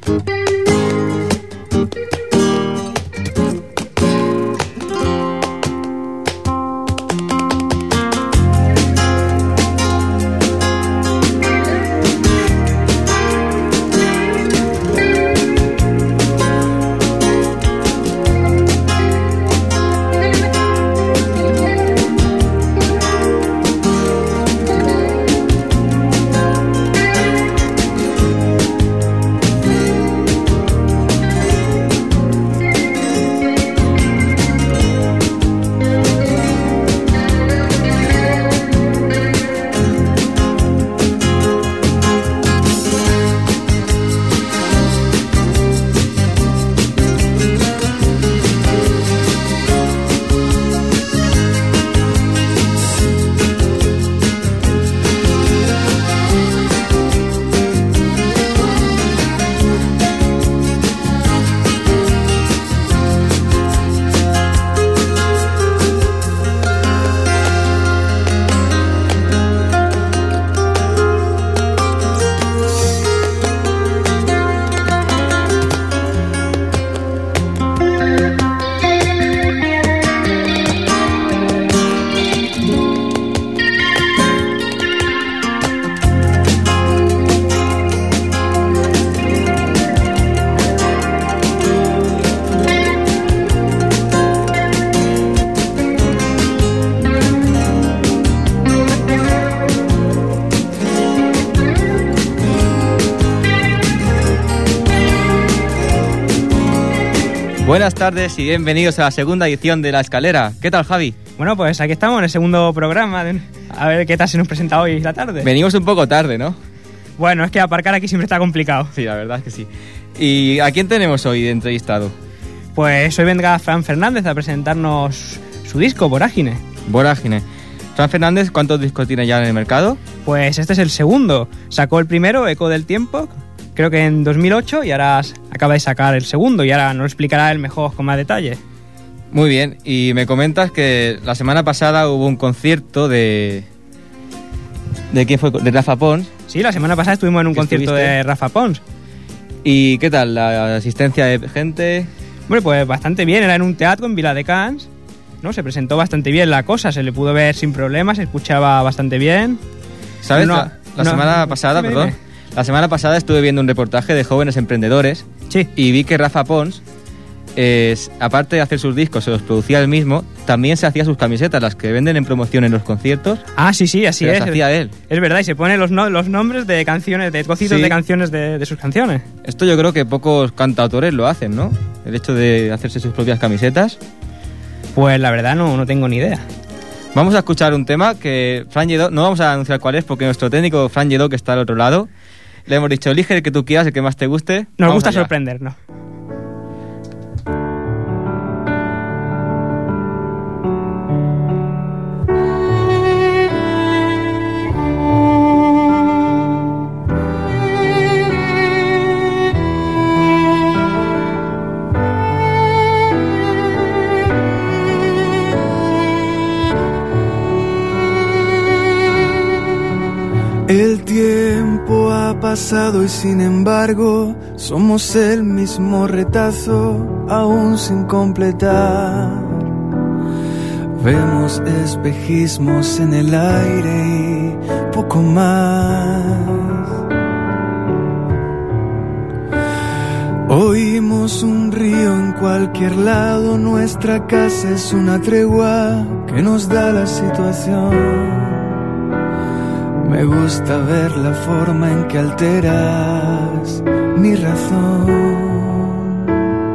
Buenas tardes y bienvenidos a la segunda edición de La Escalera. ¿Qué tal, Javi? Bueno, pues aquí estamos en el segundo programa. A ver qué tal se nos presenta hoy la tarde. Venimos un poco tarde, ¿no? Bueno, es que aparcar aquí siempre está complicado. Sí, la verdad es que sí. ¿Y a quién tenemos hoy de entrevistado? Pues hoy vendrá Fran Fernández a presentarnos su disco, Vorágine. Vorágine. Fran Fernández, ¿cuántos discos tiene ya en el mercado? Pues este es el segundo. Sacó el primero, Eco del Tiempo, creo que en 2008, y ahora acaba de sacar el segundo y ahora nos lo explicará él mejor con más detalle. Muy bien, y me comentas que la semana pasada hubo un concierto de... ¿De quién fue? ¿De Rafa Pons? Sí, la semana pasada estuvimos en un concierto de Rafa Pons. ¿Y qué tal la asistencia de gente? Bueno, pues bastante bien, era en un teatro en Viladecans, ¿no? Se presentó bastante bien la cosa, se le pudo ver sin problemas, se escuchaba bastante bien. ¿Sabes? La semana pasada, perdón. La semana pasada estuve viendo un reportaje de jóvenes emprendedores. Sí. Y vi que Rafa Pons, aparte de hacer sus discos, se los producía él mismo, también se hacía sus camisetas, las que venden en promoción en los conciertos. Ah, sí, así es. Las hacía él. Es verdad, y se pone los nombres de canciones, de trocitos de canciones de sus canciones. Esto yo creo que pocos cantautores lo hacen, ¿no? El hecho de hacerse sus propias camisetas. Pues la verdad no tengo ni idea. Vamos a escuchar un tema que Fran Lledó, no vamos a anunciar cuál es porque nuestro técnico Fran Lledó, que está al otro lado, le hemos dicho, elige el que tú quieras, el que más te guste. Nos gusta sorprendernos. El tiempo ha pasado y sin embargo somos el mismo retazo aún sin completar. Vemos espejismos en el aire y poco más. Oímos un río en cualquier lado, nuestra casa es una tregua que nos da la situación. Me gusta ver la forma en que alteras mi razón.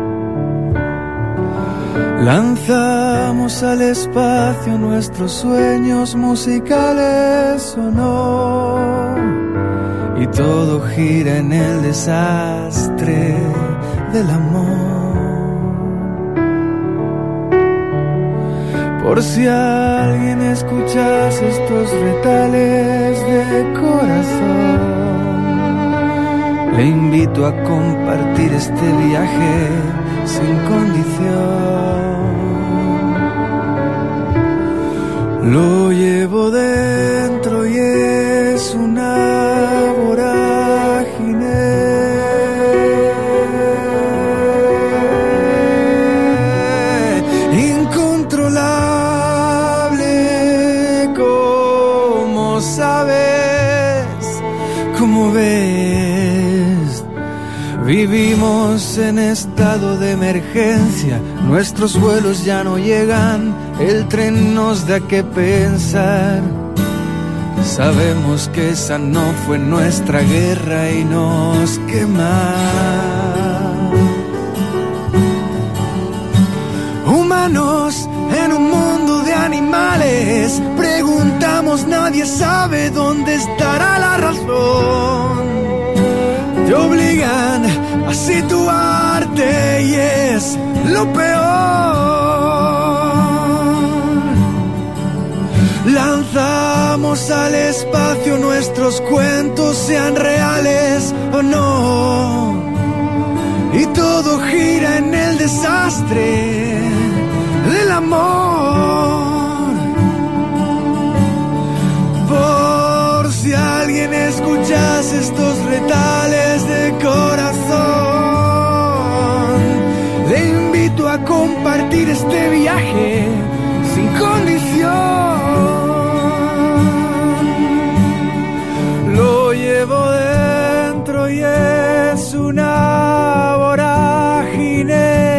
Lanzamos al espacio nuestros sueños musicales o no, y todo gira en el desastre del amor. Por si alguien escuchase estos retales de corazón, le invito a compartir este viaje sin condición. Lo llevo dentro y es una vorágine. Vivimos en estado de emergencia, nuestros vuelos ya no llegan, el tren nos da que pensar. Sabemos que esa no fue nuestra guerra y nos quema. Humanos en un mundo de animales, preguntamos, nadie sabe dónde estará la razón. Te obligan a situarte y es lo peor. Lanzamos al espacio nuestros cuentos, sean reales o no, y todo gira en el desastre del amor. Por si alguien escuchase estos retales de corazón, le invito a compartir este viaje sin condición. Lo llevo dentro y es una vorágine.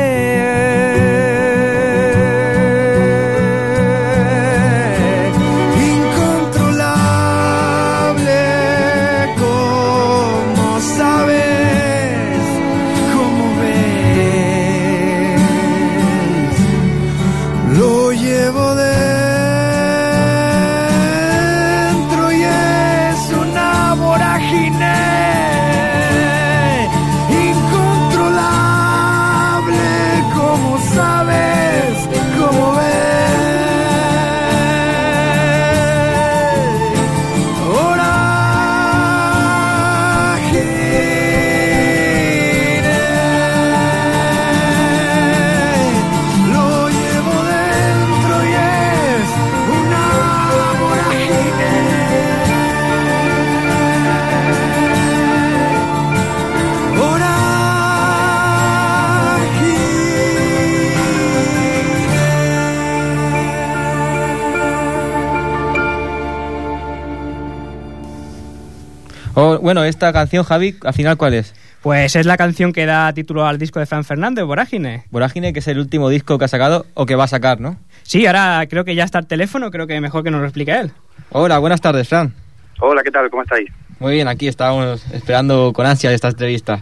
Bueno, esta canción, Javi, al final, ¿cuál es? Pues es la canción que da título al disco de Fran Fernández, Vorágine. Vorágine, que es el último disco que ha sacado o que va a sacar, ¿no? Sí, ahora creo que ya está el teléfono, creo que mejor que nos lo explique él. Hola, buenas tardes, Fran. Hola, ¿qué tal? ¿Cómo estáis? Muy bien, aquí estábamos esperando con ansia esta entrevista.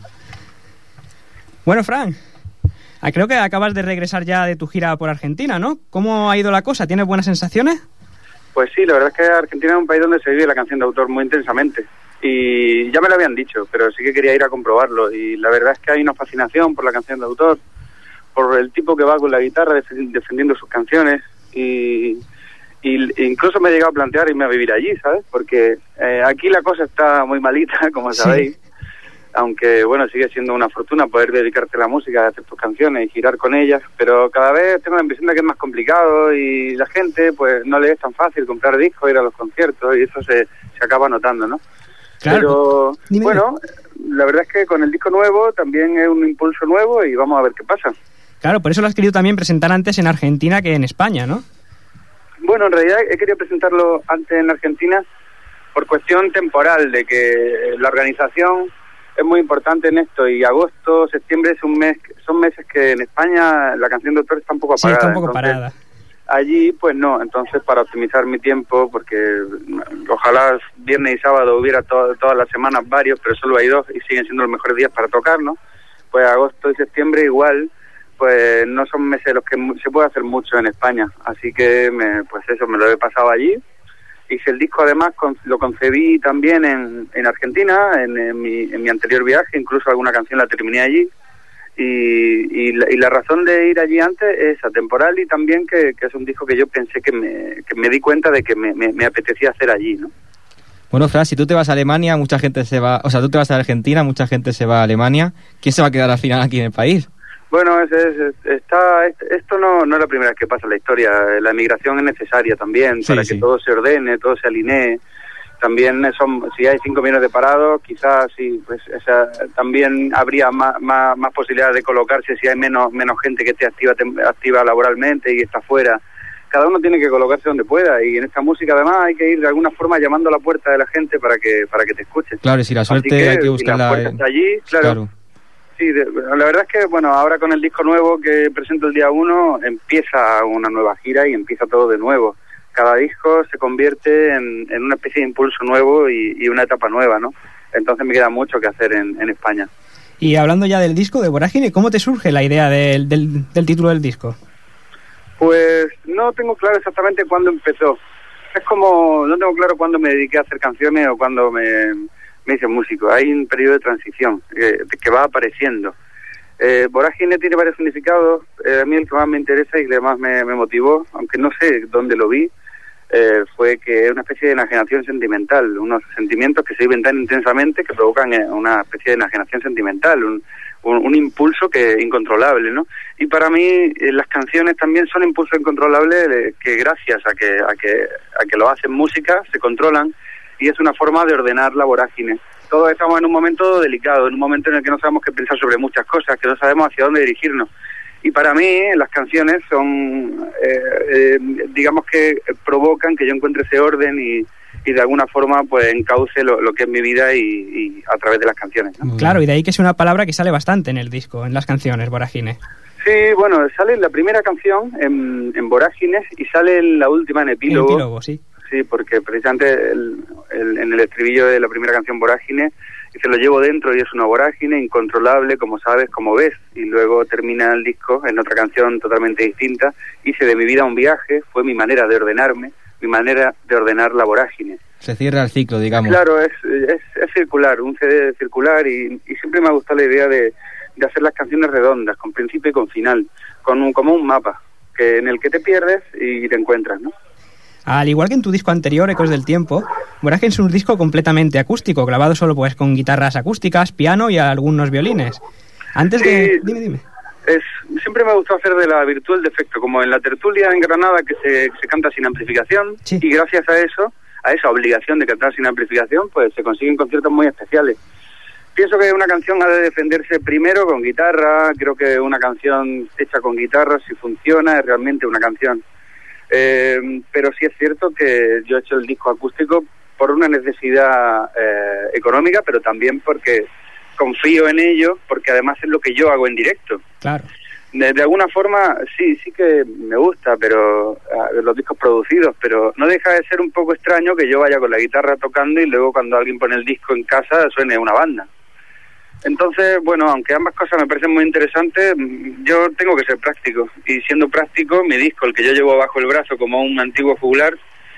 Bueno, Fran, creo que acabas de regresar ya de tu gira por Argentina, ¿no? ¿Cómo ha ido la cosa? ¿Tienes buenas sensaciones? Pues sí, la verdad es que Argentina es un país donde se vive la canción de autor muy intensamente. Y ya me lo habían dicho, pero sí que quería ir a comprobarlo. Y la verdad es que hay una fascinación por la canción de autor, por el tipo que va con la guitarra defendiendo sus canciones. Y incluso me he llegado a plantear irme a vivir allí, ¿sabes? Porque aquí la cosa está muy malita, como sabéis. Sí. Aunque, bueno, sigue siendo una fortuna poder dedicarte a la música, a hacer tus canciones y girar con ellas. Pero cada vez tengo la impresión de que es más complicado y la gente, pues, no le es tan fácil comprar discos, ir a los conciertos, y eso se acaba notando, ¿no? Claro. Pero, bueno, la verdad es que con el disco nuevo también es un impulso nuevo y vamos a ver qué pasa. Claro, por eso lo has querido también presentar antes en Argentina que en España, ¿no? Bueno, en realidad he querido presentarlo antes en Argentina por cuestión temporal, de que la organización es muy importante en esto, y agosto, septiembre son meses que en España la canción de autor está un poco apagada. Sí, está un poco parada. Allí, pues no, entonces para optimizar mi tiempo, porque ojalá viernes y sábado hubiera todas las semanas varios, pero solo hay 2 y siguen siendo los mejores días para tocar, ¿no? Pues agosto y septiembre igual, pues no son meses en los que se puede hacer mucho en España, así que pues eso, me lo he pasado allí. Hice el disco, además lo concebí también en Argentina, en mi anterior viaje, incluso alguna canción la terminé allí. Y la razón de ir allí antes es atemporal, y también que es un disco que yo pensé que me di cuenta de que me apetecía hacer allí, ¿no? Bueno, Fran, si tú te vas a Alemania, mucha gente se va... O sea, tú te vas a Argentina, mucha gente se va a Alemania. ¿Quién se va a quedar al final aquí en el país? Bueno, esto no es la primera vez que pasa en la historia. La emigración es necesaria también, sí, para que todo se ordene, todo se alinee. También si hay 5 millones de parados, quizás sí, pues también habría más posibilidades de colocarse si hay menos gente que esté activa laboralmente y está fuera. Cada uno tiene que colocarse donde pueda, y en esta música además hay que ir de alguna forma llamando a la puerta de la gente para que te escuche. Claro, y si la suerte hay que buscarla. Si la puerta está allí, claro. Sí, la verdad es que, bueno, ahora con el disco nuevo que presento el día 1, empieza una nueva gira y empieza todo de nuevo. Cada disco se convierte en una especie de impulso nuevo y una etapa nueva, ¿no? Entonces me queda mucho que hacer en España. Y hablando ya del disco de Vorágine, ¿cómo te surge la idea del título del disco? Pues no tengo claro exactamente cuándo empezó. Es como, no tengo claro cuándo me dediqué a hacer canciones o cuándo me hice músico. Hay un periodo de transición que va apareciendo. Vorágine tiene varios significados. A mí el que más me interesa y el que más me motivó, aunque no sé dónde lo vi, fue que es una especie de enajenación sentimental, unos sentimientos que se viven tan intensamente que provocan una especie de enajenación sentimental, un impulso que incontrolable, ¿no? Y para mí las canciones también son impulsos incontrolables que gracias a que lo hacen música se controlan, y es una forma de ordenar la vorágine. Todos estamos en un momento delicado, en un momento en el que no sabemos qué pensar sobre muchas cosas, que no sabemos hacia dónde dirigirnos. Y para mí las canciones son, digamos que provocan que yo encuentre ese orden y de alguna forma pues encauce lo que es mi vida y a través de las canciones, ¿no? Claro, y de ahí que es una palabra que sale bastante en el disco, en las canciones, Vorágine. Sí, bueno, sale en la primera canción en Vorágines y sale en la última en Epílogo. En Epílogo, sí. Sí, porque precisamente en el estribillo de la primera canción, Vorágine, dice: lo llevo dentro y es una vorágine incontrolable, como sabes, como ves. Y luego termina el disco en otra canción totalmente distinta: hice de mi vida un viaje, fue mi manera de ordenarme, mi manera de ordenar la vorágine. Se cierra el ciclo, digamos. Claro, es circular, un CD circular, y siempre me ha gustado la idea de hacer las canciones redondas, con principio y con final, como un mapa, en el que te pierdes y te encuentras, ¿no? Al igual que en tu disco anterior, Ecos del Tiempo, Vorágine es un disco completamente acústico, grabado solo pues con guitarras acústicas, piano y algunos violines. Antes de... Dime. Siempre me ha gustado hacer de la virtud el defecto, como en la tertulia en Granada, que se canta sin amplificación, sí. Y gracias a esa obligación de cantar sin amplificación, pues se consiguen conciertos muy especiales. Pienso que una canción ha de defenderse primero con guitarra. Creo que una canción hecha con guitarra, si funciona, es realmente una canción. Pero sí es cierto que yo he hecho el disco acústico por una necesidad económica, pero también porque confío en ello, porque además es lo que yo hago en directo. Claro. De alguna forma sí que me gusta, pero los discos producidos, pero no deja de ser un poco extraño que yo vaya con la guitarra tocando y luego cuando alguien pone el disco en casa suene una banda. Entonces, bueno, aunque ambas cosas me parecen muy interesantes, yo tengo que ser práctico. Y siendo práctico, mi disco, el que yo llevo bajo el brazo como un antiguo juglar,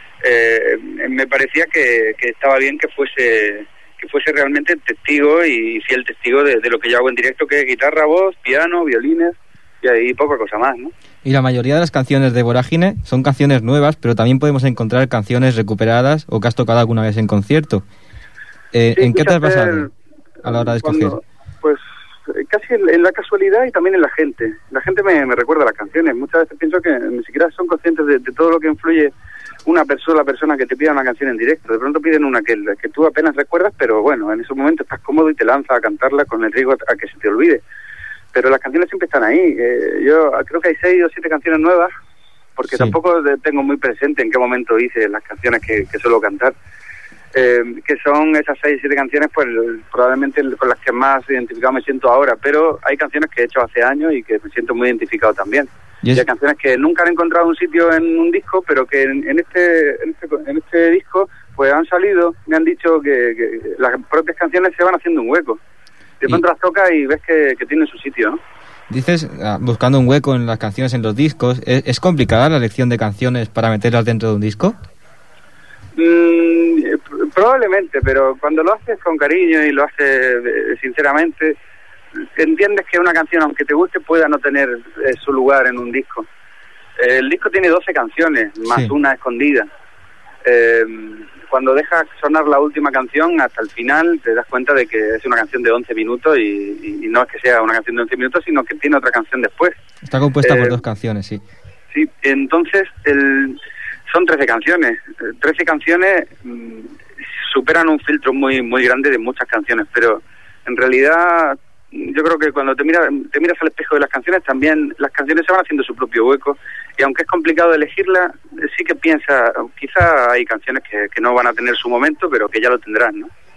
me parecía que estaba bien que fuese realmente testigo y fiel testigo de lo que yo hago en directo, que es guitarra, voz, piano, violines y ahí poca cosa más, ¿no? Y la mayoría de las canciones de Vorágine son canciones nuevas, pero también podemos encontrar canciones recuperadas o que has tocado alguna vez en concierto. ¿En qué te has basado a la hora de escoger? Pues casi en la casualidad y también en la gente. La gente me recuerda las canciones. Muchas veces pienso que ni siquiera son conscientes de todo lo que influye la persona que te pida una canción en directo. De pronto piden una que tú apenas recuerdas, pero bueno, en ese momento estás cómodo y te lanzas a cantarla con el riesgo a que se te olvide. Pero las canciones siempre están ahí. Yo creo que hay 6 o 7 canciones nuevas, porque tampoco tengo muy presente en qué momento hice las canciones que suelo cantar. Que son esas 6 o 7 canciones, pues probablemente con las que más identificado me siento ahora, pero hay canciones que he hecho hace años y que me siento muy identificado también. Y hay canciones que nunca han encontrado un sitio en un disco, pero que en este disco pues han salido, me han dicho que las propias canciones se van haciendo un hueco. De pronto las tocas y ves que tienen su sitio, ¿no? Dices, buscando un hueco en las canciones, en los discos, ¿es complicada la elección de canciones para meterlas dentro de un disco? Probablemente, pero cuando lo haces con cariño y lo haces sinceramente, entiendes que una canción, aunque te guste, pueda no tener su lugar en un disco. El disco tiene 12 canciones, más una escondida. Cuando dejas sonar la última canción hasta el final, te das cuenta de que es una canción de 11 minutos y no es que sea una canción de 11 minutos, sino que tiene otra canción después. Está compuesta por 2 canciones, sí. Sí, entonces son 13 canciones. 13 canciones superan un filtro muy muy grande de muchas canciones, pero en realidad yo creo que cuando te miras al espejo de las canciones, también las canciones se van haciendo su propio hueco, y aunque es complicado elegirla, sí que piensa, quizá hay canciones que no van a tener su momento, pero que ya lo tendrán, ¿no?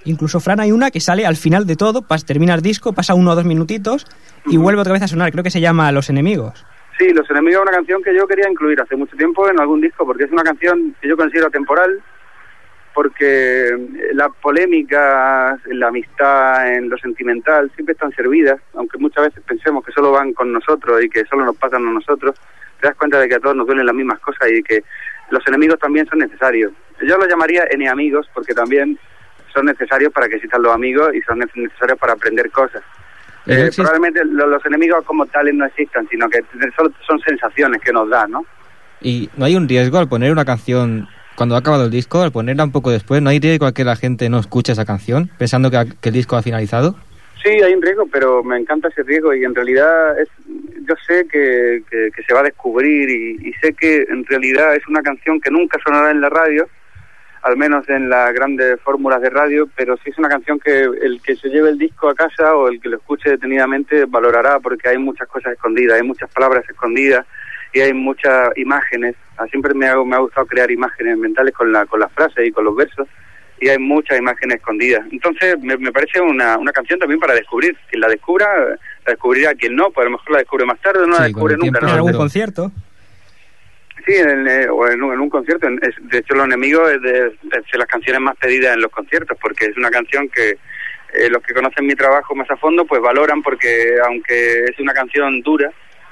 Incluso, Fran, hay una que sale al final de todo, termina el disco, pasa 1 o 2 minutitos y vuelve otra vez a sonar. Creo que se llama Los Enemigos. Sí, Los Enemigos es una canción que yo quería incluir hace mucho tiempo en algún disco, porque es una canción que yo considero atemporal, porque las polémicas, la amistad, en lo sentimental, siempre están servidas, aunque muchas veces pensemos que solo van con nosotros y que solo nos pasan a nosotros. Te das cuenta de que a todos nos duelen las mismas cosas y que los enemigos también son necesarios. Yo los llamaría eneamigos, porque también son necesarios para que existan los amigos y son necesarios para aprender cosas. Probablemente los enemigos como tales no existan, sino que solo son sensaciones que nos dan, ¿no? ¿Y no hay un riesgo al poner una canción, cuando ha acabado el disco, al ponerla un poco después, no hay riesgo a que la gente no escuche esa canción, pensando que el disco ha finalizado? Sí, hay un riesgo, pero me encanta ese riesgo y en realidad yo sé que se va a descubrir y sé que en realidad es una canción que nunca sonará en la radio, al menos en las grandes fórmulas de radio, pero sí es una canción que el que se lleve el disco a casa o el que lo escuche detenidamente valorará, porque hay muchas cosas escondidas, hay muchas palabras escondidas y hay muchas imágenes. Siempre me ha gustado crear imágenes mentales con las frases y con los versos, y hay muchas imágenes escondidas. Entonces me parece una canción también para descubrir. Quien la descubra, la descubrirá. Quien no, pues a lo mejor la descubre más tarde o no la descubre nunca. ¿En algún concierto? Sí, o en un concierto. De hecho, Los Enemigos es de las canciones más pedidas en los conciertos, porque es una canción que los que conocen mi trabajo más a fondo pues valoran, porque aunque es una canción dura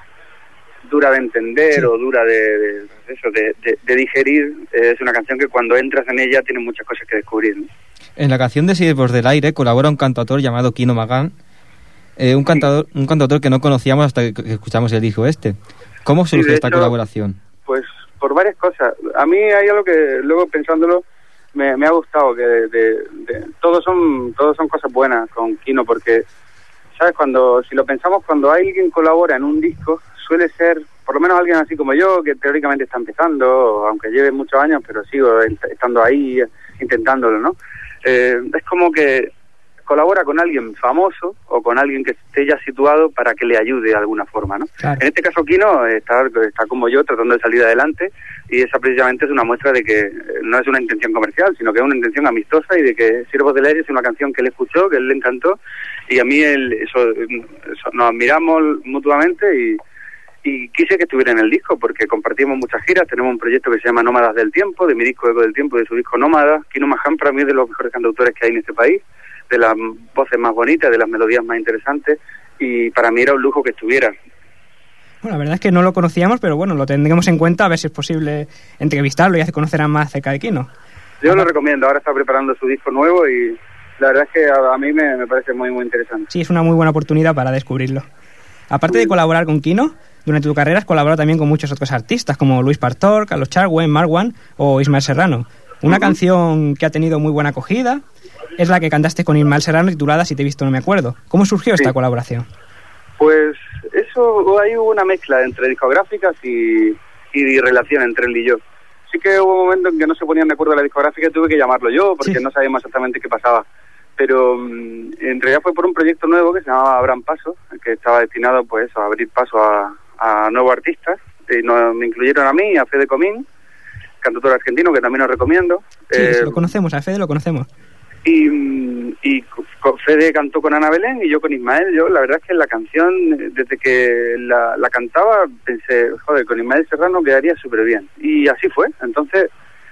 de entender, sí, o dura de digerir, es una canción que cuando entras en ella tienes muchas cosas que descubrir, ¿no? En la canción de Siervos del Aire colabora un cantautor llamado Kino Magán, un cantautor que no conocíamos hasta que escuchamos el disco este. ¿Cómo surge esta colaboración? Pues por varias cosas. A mí hay algo que luego pensándolo me ha gustado, que todos son cosas buenas con Kino, porque sabes, si lo pensamos, cuando alguien colabora en un disco suele ser por lo menos alguien así como yo, que teóricamente está empezando, aunque lleve muchos años, pero sigo estando ahí intentándolo, ¿no? Es como que colabora con alguien famoso o con alguien que esté ya situado para que le ayude de alguna forma, ¿no? Claro. En este caso Kino está como yo tratando de salir adelante, y esa precisamente es una muestra de que no es una intención comercial, sino que es una intención amistosa, y de que Siervos del Aire es una canción que él escuchó, que él le encantó, y a mí eso nos admiramos mutuamente, y quise que estuviera en el disco porque compartimos muchas giras. Tenemos un proyecto que se llama Nómadas del Tiempo, de mi disco Eco del Tiempo, de su disco Nómadas. Kino Magán para mí es de los mejores cantautores que hay en este país, de las voces más bonitas, de las melodías más interesantes, y para mí era un lujo que estuviera. Bueno, la verdad es que no lo conocíamos, pero bueno, lo tendremos en cuenta, a ver si es posible entrevistarlo y hacer conocer más acerca de Kino. Yo lo recomiendo, ahora está preparando su disco nuevo y la verdad es que a mí me parece muy, muy interesante. Sí, es una muy buena oportunidad para descubrirlo. Aparte de colaborar con Kino, durante tu carrera has colaborado también con muchos otros artistas, como Luis Pastor, Carlos Charwen, Marwan o Ismael Serrano. Una canción que ha tenido muy buena acogida es la que cantaste con Ismael Serrano, titulada Si te he visto no me acuerdo. ¿Cómo surgió esta colaboración? Pues ahí hubo una mezcla entre discográficas y relación entre él y yo. Sí que hubo un momento en que no se ponían de acuerdo a la discográfica y tuve que llamarlo yo, porque no sabíamos exactamente qué pasaba. Pero en realidad fue por un proyecto nuevo que se llamaba Abran Paso, que estaba destinado pues a abrir paso a nuevos artistas, y me incluyeron a mí y a Fede Comín, cantautor argentino que también os recomiendo. Sí, lo conocemos, a Fede lo conocemos. Y Fede cantó con Ana Belén y yo con Ismael. Yo la verdad es que la canción, desde que la cantaba, pensé, joder, con Ismael Serrano quedaría súper bien. Y así fue. Entonces,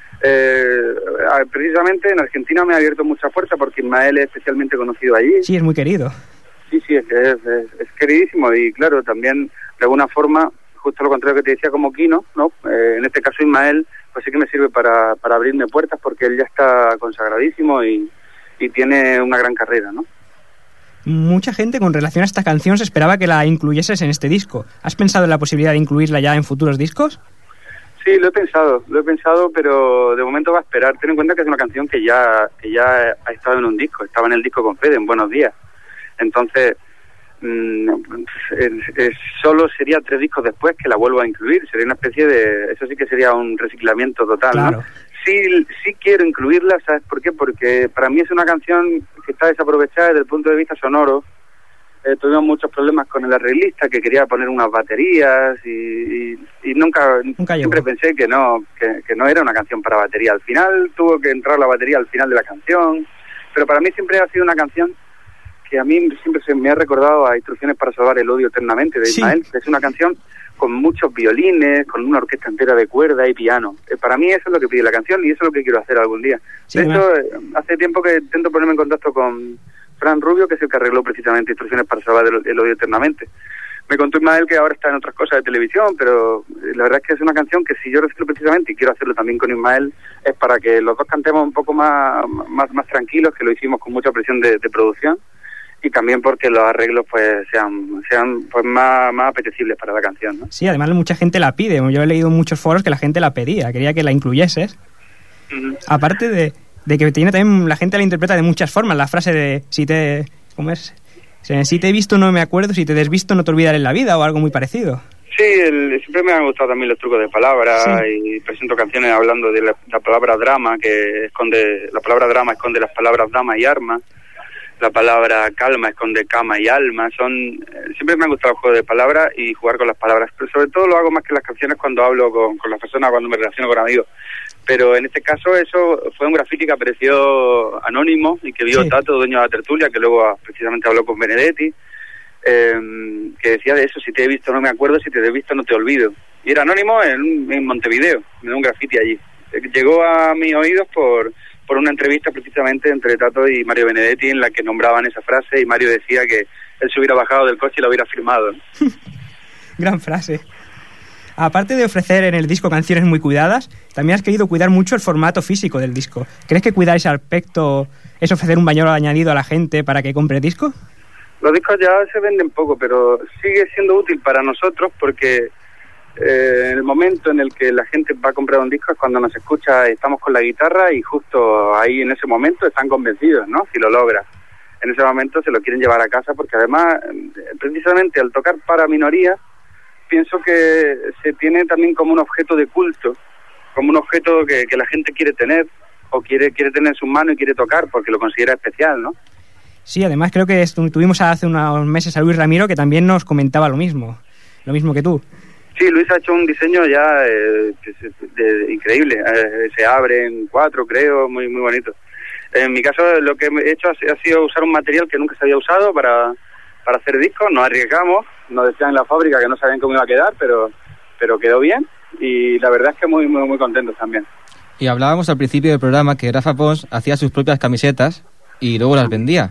precisamente en Argentina me ha abierto muchas puertas porque Ismael es especialmente conocido allí. Sí, es muy querido. Sí, es queridísimo, y claro, también de alguna forma, justo lo contrario que te decía como Kino, ¿no? En este caso Ismael, pues sí que me sirve para abrirme puertas, porque él ya está consagradísimo y tiene una gran carrera, ¿no? Mucha gente con relación a esta canción se esperaba que la incluyeses en este disco. ¿Has pensado en la posibilidad de incluirla ya en futuros discos? Sí, lo he pensado, pero de momento va a esperar. Ten en cuenta que es una canción que ya ha estado en un disco, estaba en el disco con Fede, en Buenos Días. Entonces, solo sería 3 discos después que la vuelvo a incluir. Sería una especie de... Eso sí que sería un reciclamiento total, claro, ¿no? Sí quiero incluirla, ¿sabes por qué? Porque para mí es una canción que está desaprovechada desde el punto de vista sonoro. Tuvimos muchos problemas con el arreglista, que quería poner unas baterías y nunca siempre pensé que no era una canción para batería. Al final tuvo que entrar la batería al final de la canción, pero para mí siempre ha sido una canción que a mí siempre se me ha recordado a Instrucciones para salvar el odio eternamente, de Ismael, que es una canción con muchos violines, con una orquesta entera de cuerda y piano. Para mí eso es lo que pide la canción y eso es lo que quiero hacer algún día. Sí, de hecho, hace tiempo que intento ponerme en contacto con Fran Rubio, que es el que arregló precisamente Instrucciones para salvar el odio eternamente. Me contó Ismael que ahora está en otras cosas de televisión, pero la verdad es que es una canción que si yo reciclo precisamente, y quiero hacerlo también con Ismael, es para que los dos cantemos un poco más tranquilos, que lo hicimos con mucha presión de producción, y también porque los arreglos pues sean pues más apetecibles para la canción, ¿no? Sí, además mucha gente la pide. Yo he leído en muchos foros que la gente la pedía, quería que la incluyeses. Aparte de que tiene también, la gente la interpreta de muchas formas, la frase de ¿cómo es? Si te he visto no me acuerdo, si te he desvisto no te olvidaré en la vida, o algo muy parecido. Sí, siempre me han gustado también los trucos de palabras, y presento canciones hablando de la palabra drama, la palabra drama esconde las palabras dama y arma, la palabra calma esconde cama y alma. Siempre me han gustado los juegos de palabras y jugar con las palabras, pero sobre todo lo hago más que las canciones cuando hablo con las personas, cuando me relaciono con amigos. Pero en este caso eso fue un graffiti que apareció anónimo y que vio Tato, dueño de la tertulia, que luego precisamente habló con Benedetti, que decía de eso: si te he visto no me acuerdo, si te he visto no te olvido. Y era anónimo en Montevideo, en un graffiti allí. Llegó a mis oídos por una entrevista precisamente entre Tato y Mario Benedetti, en la que nombraban esa frase, y Mario decía que él se hubiera bajado del coche y la hubiera firmado. Gran frase. Aparte de ofrecer en el disco canciones muy cuidadas, también has querido cuidar mucho el formato físico del disco. ¿Crees que cuidar ese aspecto es ofrecer un valor añadido a la gente para que compre el disco? Los discos ya se venden poco, pero sigue siendo útil para nosotros porque el momento en el que la gente va a comprar un disco es cuando nos escucha, estamos con la guitarra y justo ahí en ese momento están convencidos, ¿no? Si lo logra. En ese momento se lo quieren llevar a casa porque además, precisamente al tocar para minorías, pienso que se tiene también como un objeto de culto, como un objeto que la gente quiere tener o quiere tener en sus manos y quiere tocar porque lo considera especial, ¿no? Sí, además creo que tuvimos hace unos meses a Luis Ramiro, que también nos comentaba lo mismo que tú. Sí, Luis ha hecho un diseño ya increíble, se abre en 4, creo, muy muy bonito. En mi caso lo que he hecho ha sido usar un material que nunca se había usado para hacer discos. Nos arriesgamos, nos decían en la fábrica que no sabían cómo iba a quedar, pero quedó bien, y la verdad es que muy muy muy contentos también. Y hablábamos al principio del programa que Rafa Pons hacía sus propias camisetas y luego las vendía.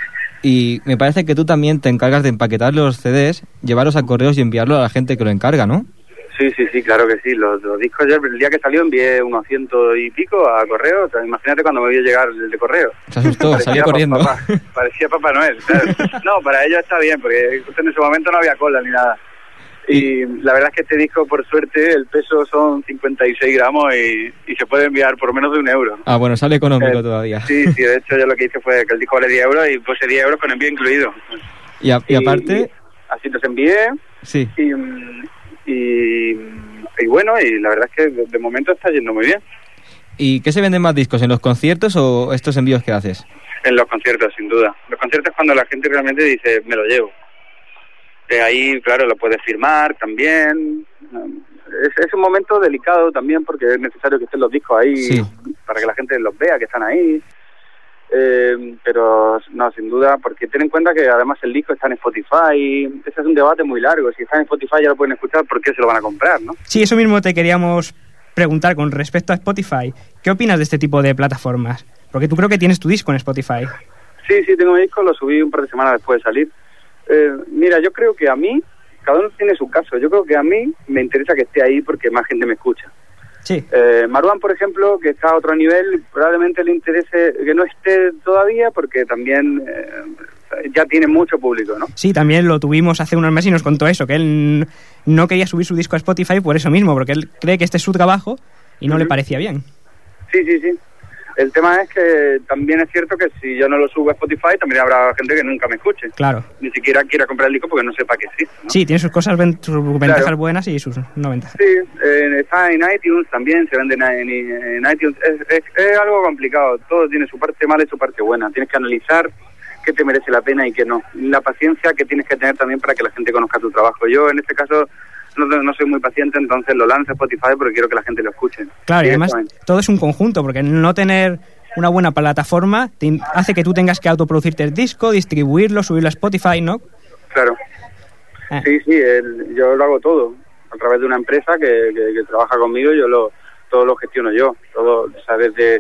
Y me parece que tú también te encargas de empaquetar los CDs, llevarlos a correos y enviarlos a la gente que lo encarga, ¿no? Sí, claro que sí. Los discos, yo el día que salió envié unos 100 y pico a correo. O sea, imagínate cuando me vio llegar el de correo. Se asustó, salió corriendo. Parecía Papá Noel, claro. No, para ellos está bien, porque justo en ese momento no había cola ni nada. Y la verdad es que este disco, por suerte, el peso son 56 gramos y se puede enviar por menos de €1. Ah, bueno, sale económico todavía. Sí, de hecho yo lo que hice fue que el disco vale €10 y puse €10 con envío incluido. Y aparte... Así los envié. Sí. Y bueno, y la verdad es que de momento está yendo muy bien. ¿Y qué se venden más discos, en los conciertos o estos envíos que haces? En los conciertos, sin duda. Los conciertos es cuando la gente realmente dice, me lo llevo. De ahí, claro, lo puedes firmar también. Es un momento delicado también porque es necesario que estén los discos ahí para que la gente los vea, que están ahí. Pero no, sin duda, porque ten en cuenta que además el disco está en Spotify. Ese es un debate muy largo. Si está en Spotify ya lo pueden escuchar, ¿por qué se lo van a comprar, no? Sí, eso mismo te queríamos preguntar con respecto a Spotify. ¿Qué opinas de este tipo de plataformas? Porque tú creo que tienes tu disco en Spotify. Sí, tengo mi disco, lo subí un par de semanas después de salir. Mira, yo creo que a mí, cada uno tiene su caso, yo creo que a mí me interesa que esté ahí porque más gente me escucha. Sí. Marwan, por ejemplo, que está a otro nivel, probablemente le interese que no esté todavía porque también ya tiene mucho público, ¿no? Sí, también lo tuvimos hace unos meses y nos contó eso, que él no quería subir su disco a Spotify por eso mismo, porque él cree que este es su trabajo y no le parecía bien. Sí. El tema es que también es cierto que si yo no lo subo a Spotify, también habrá gente que nunca me escuche. Claro. Ni siquiera quiera comprar el disco porque no sepa que existe, ¿no? Sí, tiene sus cosas, sus ventajas buenas y sus no ventajas. Sí, está en iTunes también, se vende en iTunes. Es algo complicado, todo tiene su parte mala y su parte buena. Tienes que analizar qué te merece la pena y qué no. La paciencia que tienes que tener también para que la gente conozca tu trabajo. Yo, en este caso, no soy muy paciente, entonces lo lanzo a Spotify porque quiero que la gente lo escuche. Claro, y además todo es un conjunto, porque no tener una buena plataforma hace que tú tengas que autoproducirte el disco, distribuirlo, subirlo a Spotify, ¿no? Claro. Sí, yo lo hago todo a través de una empresa que trabaja conmigo. Todo lo gestiono yo, todo, o sea, desde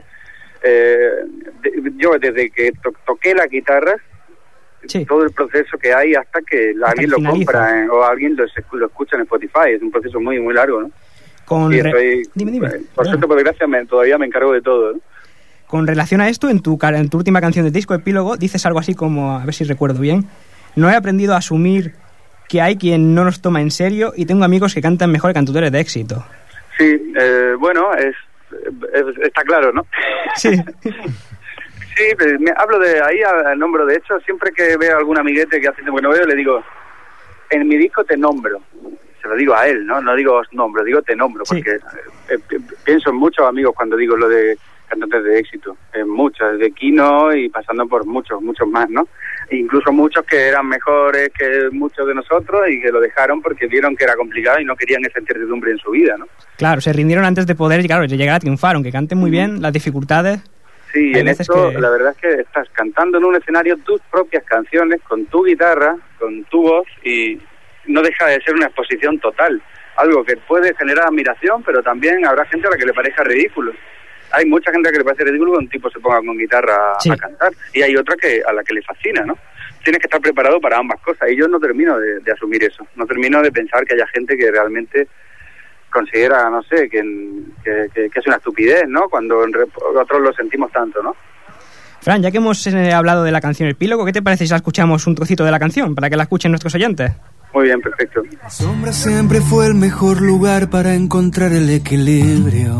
que toqué la guitarra, todo el proceso que hay hasta que alguien lo compra o alguien lo escucha en Spotify. Es un proceso muy muy largo, ¿no? Dime. Por suerte, por desgracia, todavía me encargo de todo, ¿no? Con relación a esto, en tu última canción del disco, Epílogo, dices algo así como, a ver si recuerdo bien: no he aprendido a asumir que hay quien no nos toma en serio y tengo amigos que cantan mejor que cantautores de éxito. Sí, bueno, está claro, ¿no? Sí. Sí, hablo de ahí al nombro. De hecho, siempre que veo a algún amiguete que hace tiempo que no veo, le digo, en mi disco te nombro. Se lo digo a él, ¿no? No digo os nombro, digo te nombro, porque pienso en muchos amigos cuando digo lo de cantantes de éxito. En muchos, desde Kino y pasando por muchos más, ¿no? Incluso muchos que eran mejores que muchos de nosotros y que lo dejaron porque vieron que era complicado y no querían esa incertidumbre en su vida, ¿no? Claro, se rindieron antes de poder llegar a triunfar, aunque canten muy bien, las dificultades... Sí, en esto la verdad es que estás cantando en un escenario tus propias canciones, con tu guitarra, con tu voz, y no deja de ser una exposición total. Algo que puede generar admiración, pero también habrá gente a la que le parezca ridículo. Hay mucha gente a la que le parece ridículo que un tipo se ponga con guitarra a cantar, y hay otra a la que le fascina, ¿no? Tienes que estar preparado para ambas cosas, y yo no termino de asumir eso. No termino de pensar que haya gente que realmente considera, no sé, que es una estupidez, ¿no? Cuando otros lo sentimos tanto, ¿no? Fran, ya que hemos hablado de la canción Epílogo, ¿qué te parece si la escuchamos un trocito de la canción para que la escuchen nuestros oyentes? Muy bien, perfecto. La sombra siempre fue el mejor lugar para encontrar el equilibrio.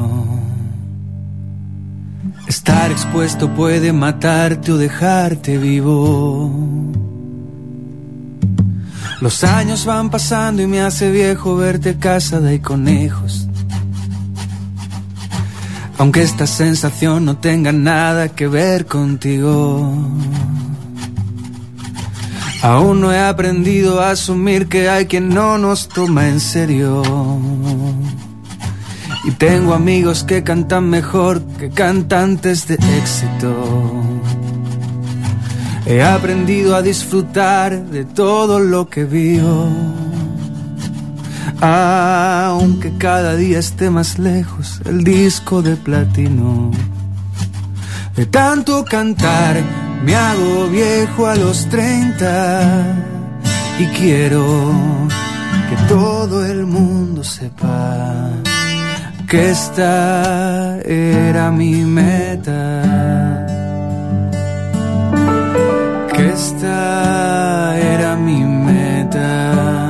Estar expuesto puede matarte o dejarte vivo. Los años van pasando y me hace viejo verte casada y con hijos. Aunque esta sensación no tenga nada que ver contigo, aún no he aprendido a asumir que hay quien no nos toma en serio. Y tengo amigos que cantan mejor que cantantes de éxito. He aprendido a disfrutar de todo lo que vivo, aunque cada día esté más lejos el disco de platino. De tanto cantar me hago viejo a los 30 y quiero que todo el mundo sepa que esta era mi meta. Que esta era mi meta.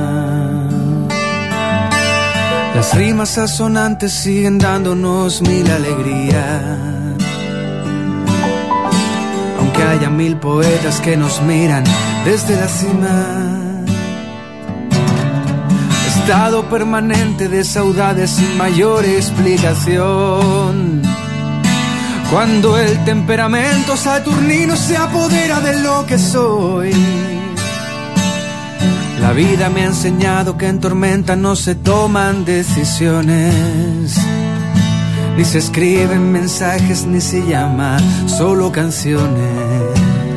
Las rimas asonantes siguen dándonos mil alegrías, aunque haya mil poetas que nos miran desde la cima. Estado permanente de saudades sin mayor explicación, cuando el temperamento saturnino se apodera de lo que soy. La vida me ha enseñado que en tormenta no se toman decisiones, ni se escriben mensajes, ni se llama solo canciones.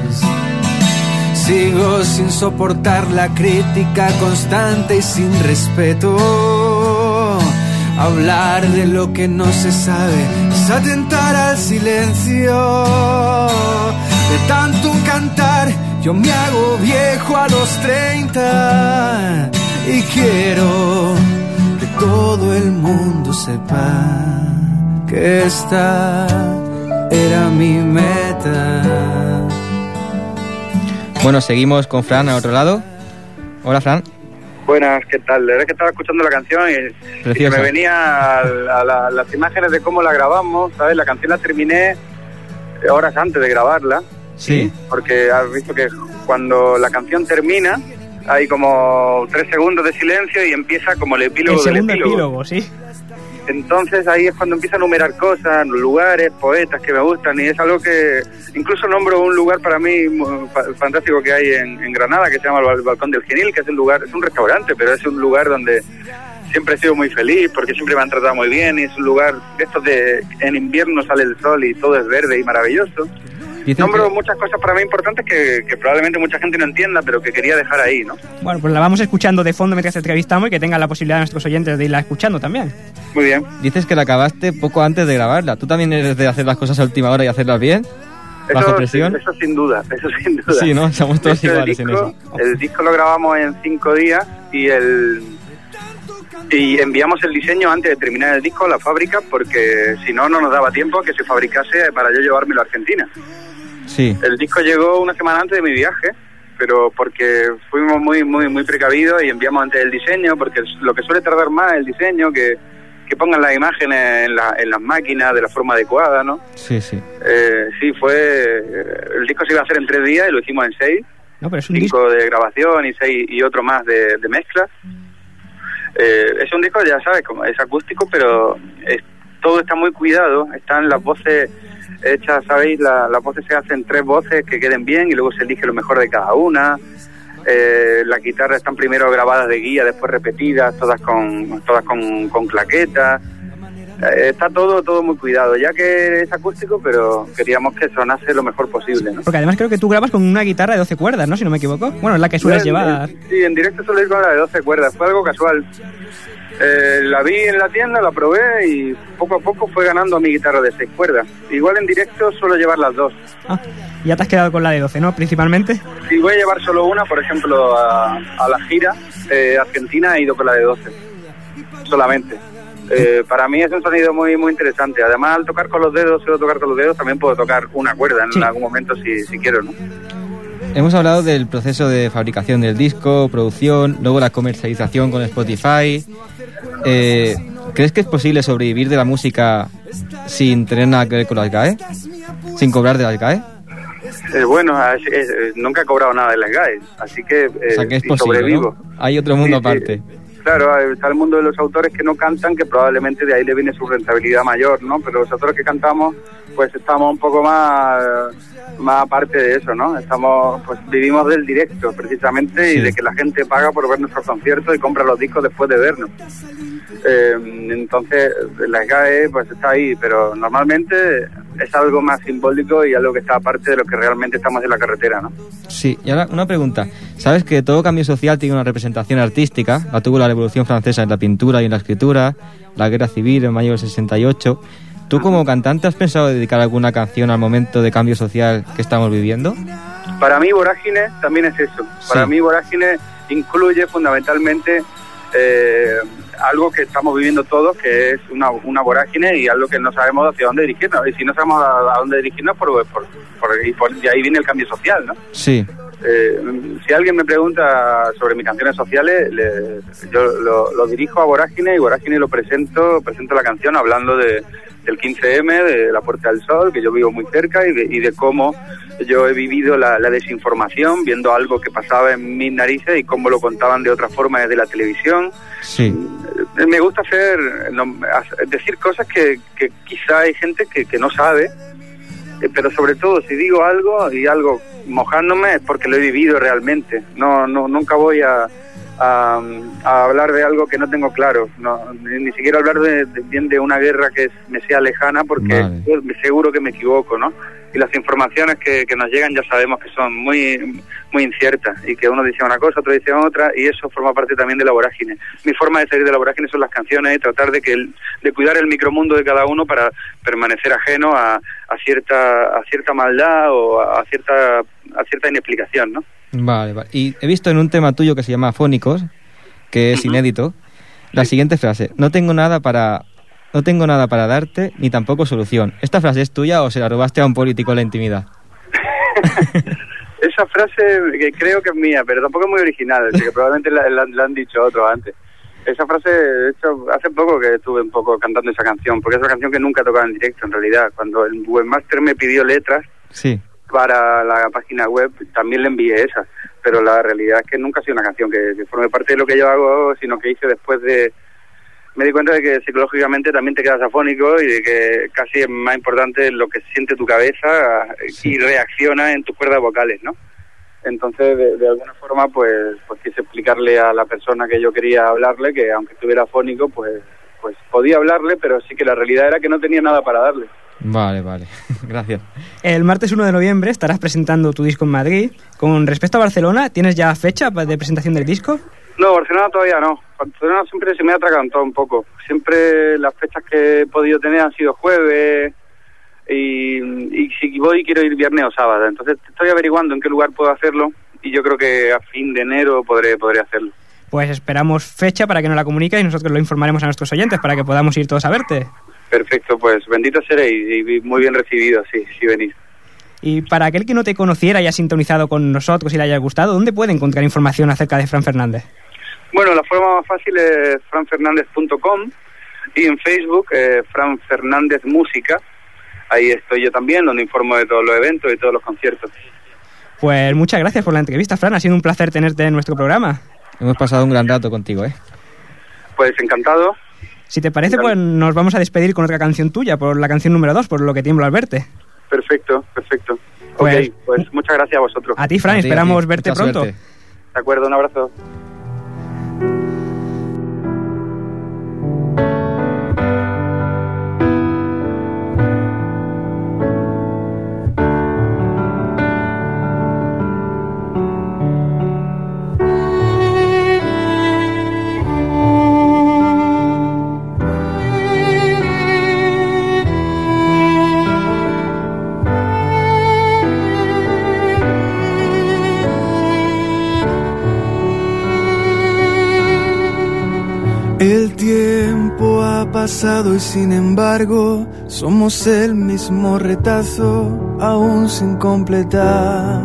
Sigo sin soportar la crítica constante y sin respeto. Hablar de lo que no se sabe es atentar al silencio. De tanto cantar yo me hago viejo a los 30 y quiero que todo el mundo sepa que esta era mi meta. Bueno, seguimos con Fran al otro lado. Hola, Fran. Buenas, ¿qué tal? La verdad es que estaba escuchando la canción y se me venía a las imágenes de cómo la grabamos, ¿sabes? La canción la terminé horas antes de grabarla. Sí. Porque has visto que cuando la canción termina hay como 3 segundos de silencio y empieza como el epílogo del epílogo. Sí. Entonces ahí es cuando empieza a enumerar cosas, lugares, poetas que me gustan, y es algo que incluso nombro un lugar para mí fantástico que hay en Granada, que se llama el Balcón del Genil, que es un lugar, es un restaurante, pero es un lugar donde siempre he sido muy feliz porque siempre me han tratado muy bien y es un lugar de estos de en invierno sale el sol y todo es verde y maravilloso. Nombro muchas cosas para mí importantes que probablemente mucha gente no entienda, pero que quería dejar ahí, ¿no? Bueno, pues la vamos escuchando de fondo mientras te entrevistamos y que tengan la posibilidad de nuestros oyentes de irla escuchando también. Muy bien. Dices que la acabaste poco antes de grabarla. ¿Tú también eres de hacer las cosas a última hora y hacerlas bien? ¿Bajo presión? Eso sin duda. Sí, ¿no? Somos todos iguales en eso. El disco lo grabamos en 5 días y enviamos el diseño antes de terminar el disco a la fábrica porque si no, no nos daba tiempo que se fabricase para yo llevármelo a Argentina. Sí. El disco llegó una semana antes de mi viaje, pero porque fuimos muy precavidos y enviamos antes el diseño, porque lo que suele tardar más es el diseño, que pongan las imágenes en las máquinas de la forma adecuada, ¿no? Sí, sí. Sí, el disco se iba a hacer en 3 días y lo hicimos en 6. No, pero es un 5 de grabación y 6 y otro más de mezcla. Es un disco, ya sabes, como es acústico, pero todo está muy cuidado. Están las voces hechas, ¿sabéis? Las voces se hacen 3 voces que queden bien y luego se elige lo mejor de cada una. Las guitarras están primero grabadas de guía, después repetidas, todas con claquetas. Está todo muy cuidado, ya que es acústico, pero queríamos que sonase lo mejor posible, ¿no? Porque además creo que tú grabas con una guitarra de 12 cuerdas, ¿no? Si no me equivoco. Bueno, es la que sueles llevar. Sí, en directo suelo ir con la de 12 cuerdas, fue algo casual. La vi en la tienda, la probé y poco a poco fue ganando mi guitarra de 6 cuerdas. Igual en directo suelo llevar las 2. Ah, ya te has quedado con la de 12, ¿no? Principalmente. Si voy a llevar solo una, por ejemplo, a la gira Argentina, he ido con la de 12, solamente. Para mí es un sonido muy interesante. Además, al tocar con los dedos, también puedo tocar una cuerda en algún momento si quiero, ¿no? Hemos hablado del proceso de fabricación del disco, producción, luego la comercialización con Spotify. ¿Crees que es posible sobrevivir de la música sin tener nada que ver con las GAE? ¿Sin cobrar de las GAE? Nunca he cobrado nada de las GAE, así que, o sea que es posible, sobrevivo. ¿no? Hay otro mundo aparte. Claro, está el mundo de los autores que no cantan, que probablemente de ahí le viene su rentabilidad mayor, ¿no? Pero los autores que cantamos, pues estamos un poco más aparte de eso, ¿no? Vivimos del directo, precisamente, sí. Y de que la gente paga por ver nuestros conciertos y compra los discos después de vernos. Entonces, la SGAE, pues está ahí, pero normalmente es algo más simbólico y algo que está aparte de lo que realmente estamos en la carretera, ¿no? Sí, y ahora una pregunta. ¿Sabes que todo cambio social tiene una representación artística? La tuvo la Revolución Francesa en la pintura y en la escritura, la Guerra Civil en mayo del 68. ¿Tú como cantante has pensado dedicar alguna canción al momento de cambio social que estamos viviendo? Para mí Vorágine también es eso. Para mí Vorágine incluye fundamentalmente algo que estamos viviendo todos, que es una vorágine y algo que no sabemos hacia dónde dirigirnos. Y si no sabemos a dónde dirigirnos, de ahí viene el cambio social, ¿no? Sí. Si alguien me pregunta sobre mis canciones sociales, yo lo dirijo a Vorágine y Vorágine lo presento la canción hablando del 15M, de la Puerta del Sol, que yo vivo muy cerca, y de cómo yo he vivido la desinformación, viendo algo que pasaba en mis narices y cómo lo contaban de otra forma desde la televisión. Sí. Me gusta decir cosas que quizá hay gente que no sabe, pero sobre todo si digo algo mojándome es porque lo he vivido realmente. Nunca voy a hablar de algo que no tengo claro, ni siquiera hablar de una guerra que me sea lejana, porque seguro que me equivoco, ¿no? Y las informaciones que nos llegan ya sabemos que son muy inciertas, y que uno dice una cosa, otro dice otra, y eso forma parte también de la vorágine. Mi forma de salir de la vorágine son las canciones y tratar de cuidar el micromundo de cada uno para permanecer ajeno a cierta maldad o a cierta inexplicación, ¿no? Vale. Y he visto en un tema tuyo que se llama Fónicos, que es inédito, la siguiente frase: no tengo nada para darte, ni tampoco solución. ¿Esta frase es tuya o se la robaste a un político en la intimidad? Esa frase que creo que es mía, pero tampoco es muy original, así que probablemente la han dicho otros antes. Esa frase, de hecho, hace poco que estuve un poco cantando esa canción, porque es una canción que nunca he tocado en directo, en realidad. Cuando el webmaster me pidió letras para la página web, también le envié esa, pero la realidad es que nunca ha sido una canción que forme parte de lo que yo hago, sino que hice después de... Me di cuenta de que psicológicamente también te quedas afónico y de que casi es más importante lo que siente tu cabeza y reacciona en tus cuerdas vocales, ¿no? Entonces, de alguna forma, pues quise explicarle a la persona que yo quería hablarle que aunque estuviera afónico, pues podía hablarle, pero sí que la realidad era que no tenía nada para darle. Vale. Gracias. El martes 1 de noviembre estarás presentando tu disco en Madrid. Con respecto a Barcelona, ¿tienes ya fecha de presentación del disco? No, Barcelona todavía no. Barcelona siempre se me ha atragantado un poco. Siempre las fechas que he podido tener han sido jueves y si voy quiero ir viernes o sábado. Entonces estoy averiguando en qué lugar puedo hacerlo y yo creo que a fin de enero podré hacerlo. Pues esperamos fecha para que nos la comuniques y nosotros lo informaremos a nuestros oyentes para que podamos ir todos a verte. Perfecto, pues bendito seréis y muy bien recibido, sí venís. Y para aquel que no te conociera y haya sintonizado con nosotros y le haya gustado, ¿dónde puede encontrar información acerca de Fran Fernández? Bueno, la forma más fácil es franfernandez.com y en Facebook, Fran Fernández Música. Ahí estoy yo también, donde informo de todos los eventos y todos los conciertos. Pues muchas gracias por la entrevista, Fran. Ha sido un placer tenerte en nuestro programa. Hemos pasado un gran rato contigo, ¿eh? Pues encantado. Si te parece, pues nos vamos a despedir con otra canción tuya, por la canción número 2, por Lo que tiemblo al verte. Perfecto. Pues, pues muchas gracias a vosotros. A ti, Fran, esperamos verte pronto. Suerte. De acuerdo, un abrazo. El tiempo ha pasado y sin embargo somos el mismo retazo aún sin completar.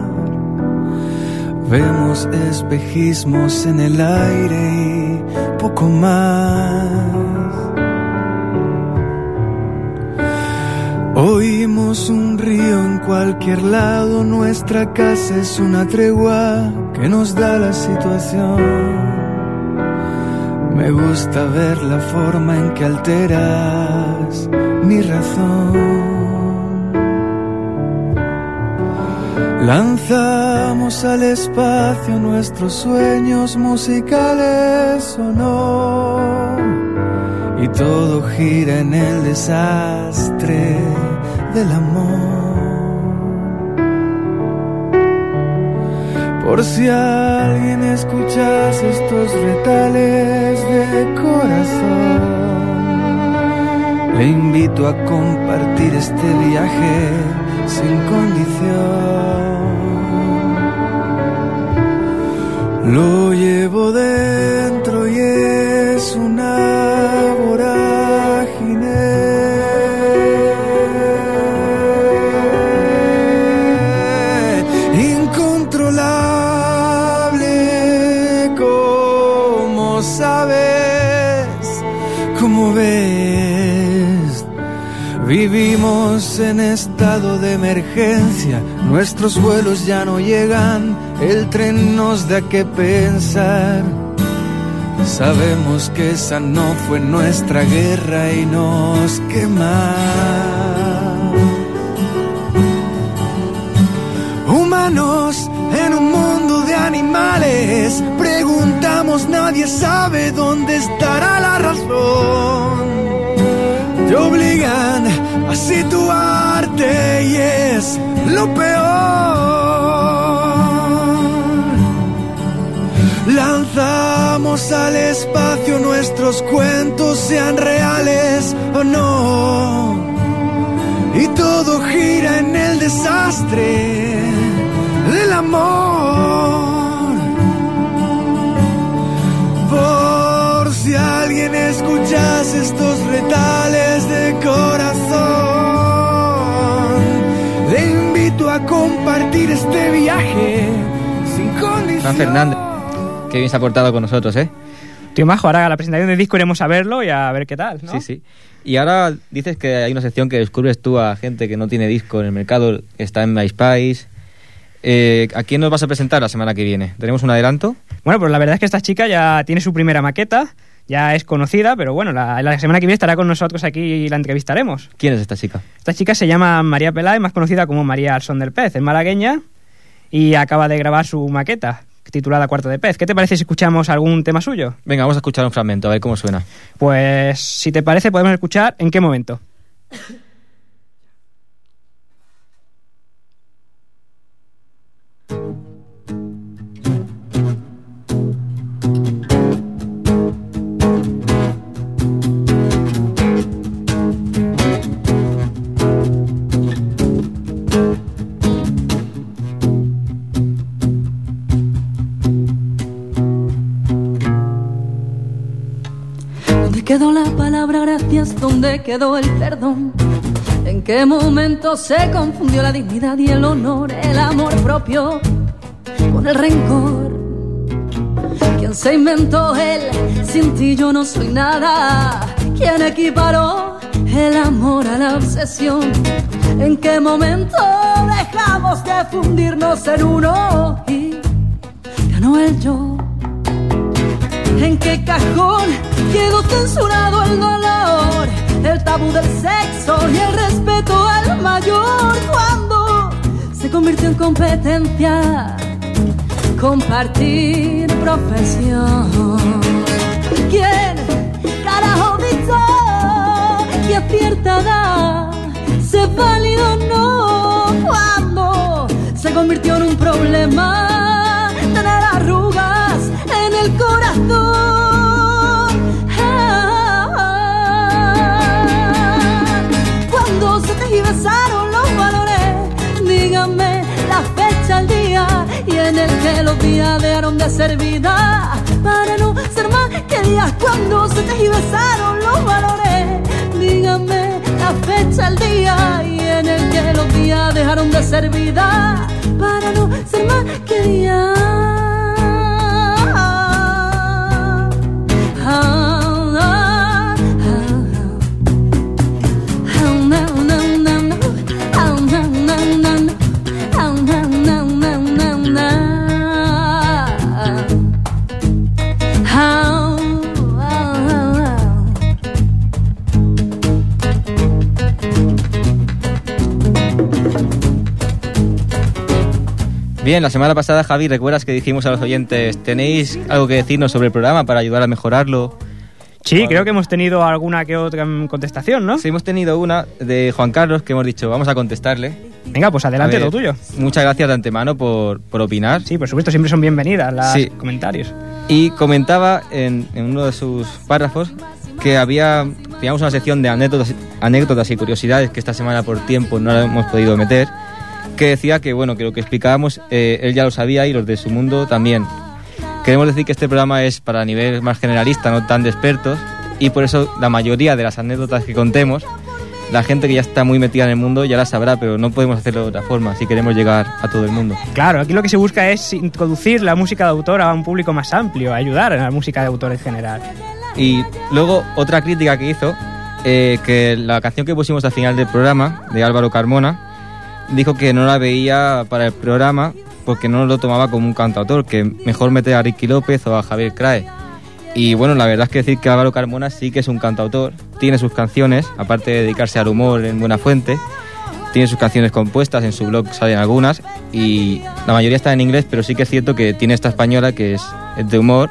Vemos espejismos en el aire y poco más. Oímos un río en cualquier lado, nuestra casa es una tregua que nos da la situación. Me gusta ver la forma en que alteras mi razón. Lanzamos al espacio nuestros sueños musicales o no, y todo gira en el desastre del amor. Por si alguien escuchase estos retales de corazón, le invito a compartir este viaje sin condición. Lo llevo dentro y es una vorágine. Como ves, vivimos en estado de emergencia, nuestros vuelos ya no llegan, el tren nos da que pensar. Sabemos que esa no fue nuestra guerra y nos quema. Humanos en un mundo de animales, preguntamos, nadie sabe dónde estará la razón. Te obligan a situarte y es lo peor. Lanzamos al espacio nuestros cuentos, sean reales o no, y todo gira en el desastre del amor. Por si alguien escuchase estos retales de corazón, le invito a compartir este viaje sin condición. Fran Fernández, qué bien se ha portado con nosotros, ¿eh? Tío majo, ahora a la presentación del disco iremos a verlo y a ver qué tal, ¿no? Sí. Y ahora dices que hay una sección que descubres tú a gente que no tiene disco en el mercado, está en MySpace. ¿A quién nos vas a presentar la semana que viene? ¿Tenemos un adelanto? Bueno, pues la verdad es que esta chica ya tiene su primera maqueta, ya es conocida, pero bueno, la semana que viene estará con nosotros aquí y la entrevistaremos. ¿Quién es esta chica? Esta chica se llama María Peláez, más conocida como María al son del pez, es malagueña y acaba de grabar su maqueta, titulada Cuarto de Pez. ¿Qué te parece si escuchamos algún tema suyo? Venga, vamos a escuchar un fragmento, a ver cómo suena. Pues, si te parece, podemos escuchar ¿En qué momento? Quedó la palabra gracias, ¿dónde quedó el perdón? ¿En qué momento se confundió la dignidad y el honor, el amor propio con el rencor? ¿Quién se inventó el sin ti yo no soy nada? ¿Quién equiparó el amor a la obsesión? ¿En qué momento dejamos de fundirnos en uno y ganó el yo? ¿En qué cajón quedó censurado el dolor, el tabú del sexo y el respeto al mayor? Cuando se convirtió en competencia compartir profesión. ¿Quién carajo dijo que a cierta edad se válido o no? Cuando se convirtió en un problema tener arrugas en el corazón. Cuando se tergiversaron los valores, díganme la fecha, el día y en el que los días dejaron de ser vida para no ser más que días. Cuando se tergiversaron los valores, díganme la fecha, el día y en el que los días dejaron de ser vida para no ser más que días. Bien, la semana pasada, Javi, ¿recuerdas que dijimos a los oyentes, tenéis algo que decirnos sobre el programa para ayudar a mejorarlo? Sí, creo que hemos tenido alguna que otra contestación, ¿no? Sí, hemos tenido una de Juan Carlos que hemos dicho, vamos a contestarle. Venga, pues adelante, todo tuyo. Muchas gracias de antemano por opinar. Sí, por supuesto, siempre son bienvenidas los comentarios. Y comentaba en uno de sus párrafos que teníamos una sección de anécdotas y curiosidades que esta semana por tiempo no la hemos podido meter, que decía que, bueno, que lo que explicábamos él ya lo sabía y los de su mundo también. Queremos decir que este programa es para nivel más generalista, no tan de expertos, y por eso la mayoría de las anécdotas que contemos, la gente que ya está muy metida en el mundo ya la sabrá, pero no podemos hacerlo de otra forma si queremos llegar a todo el mundo. Claro, aquí lo que se busca es introducir la música de autor a un público más amplio, ayudar a la música de autor en general. Y luego otra crítica que hizo, que la canción que pusimos al final del programa, de Álvaro Carmona, dijo que no la veía para el programa porque no lo tomaba como un cantautor, que mejor meter a Ricky López o a Javier Crae. Y bueno, la verdad es que decir que Álvaro Carmona sí que es un cantautor, tiene sus canciones, aparte de dedicarse al humor en Buena Fuente, tiene sus canciones compuestas, en su blog salen algunas, y la mayoría están en inglés, pero sí que es cierto que tiene esta española que es de humor,